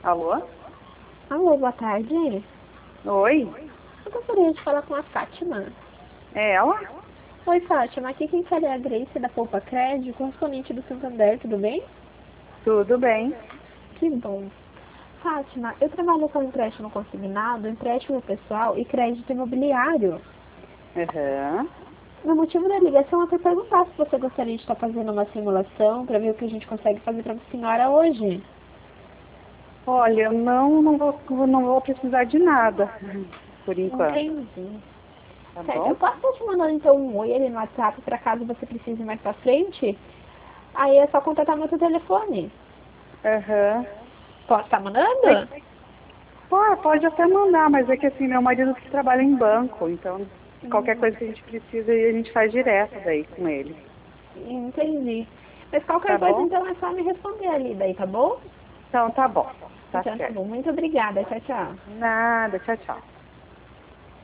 Alô? Alô, boa tarde. Oi? Eu gostaria de falar com a Fátima. É ela? Oi, Fátima. Aqui quem fala é a Grace da Poupa Crédito, correspondente do Santander, tudo bem? Tudo bem? Que bom. Fátima, eu trabalho com empréstimo consignado, empréstimo pessoal e crédito imobiliário. Aham. O motivo da ligação é para perguntar se você gostaria de estar fazendo uma simulação para ver o que a gente consegue fazer para a senhora hoje. Olha, eu não vou precisar de nada, por enquanto. Entendi. Tá Certo, eu bom? posso estar te mandando então um oi ali no WhatsApp para caso você precise mais para frente? Aí é só contatar meu telefone. Aham. Posso estar É, mandando? pode até mandar, mas é que assim, meu marido que trabalha em banco, então qualquer coisa que a gente precisa a gente faz direto daí com ele. Entendi. Mas qualquer Tá coisa bom? então é só me responder ali daí, tá bom? Então tá bom. Tá Então tá certo. bom. Muito obrigada. Tchau, tchau. Nada, tchau, tchau.